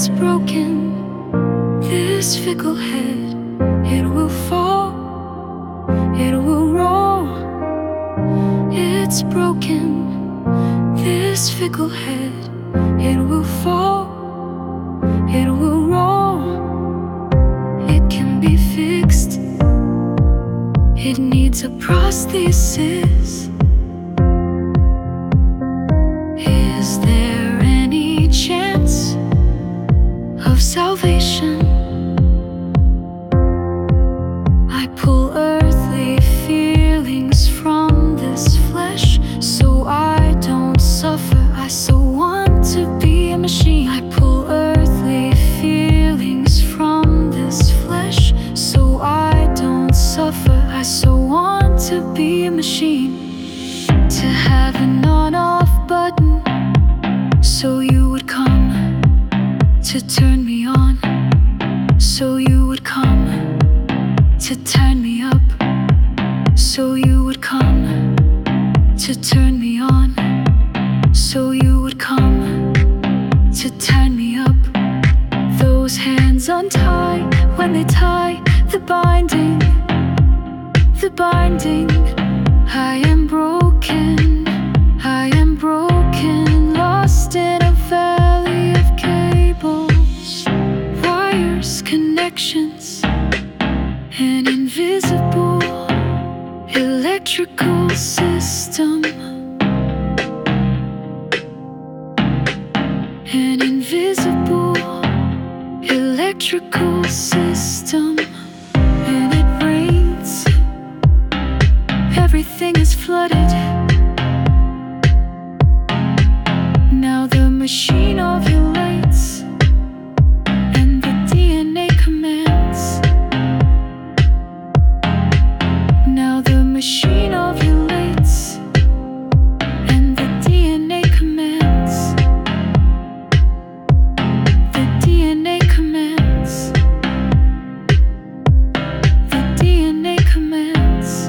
It's broken, this fickle head. It will fall, it will roll. It's broken, this fickle head. It will fall, it will roll. It can be fixed, it needs a prosthesis. Is there any chance of salvation? I pull earthly feelings from this flesh so I don't suffer. I so want to be a machine. I pull earthly feelings from this flesh so I don't suffer. I so want to be a machine. To have an on-off button so you would come, to turn me on so you would come, to turn me up so you would come, to turn me on so you would come, to turn me up. Those hands untie when they tie the binding, the binding. I am broken, I am broken, lost in a valley of cables, wires, connections, an invisible electrical system. An invisible electrical system. And it rains, everything is flooded. Now the machine ovulates and the DNA commands. Now the machine ovulates and the DNA commands. The DNA commands. The DNA commands.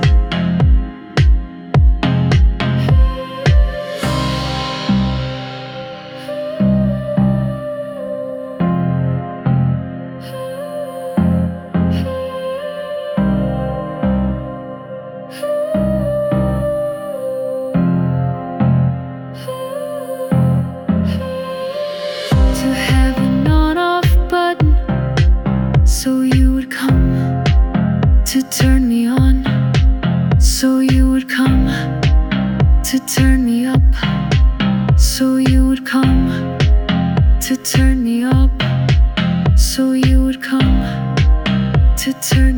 To have an on-off button so you would come, to turn me on so you would come, to turn me up so you would come, to turn me up so you would come, to turn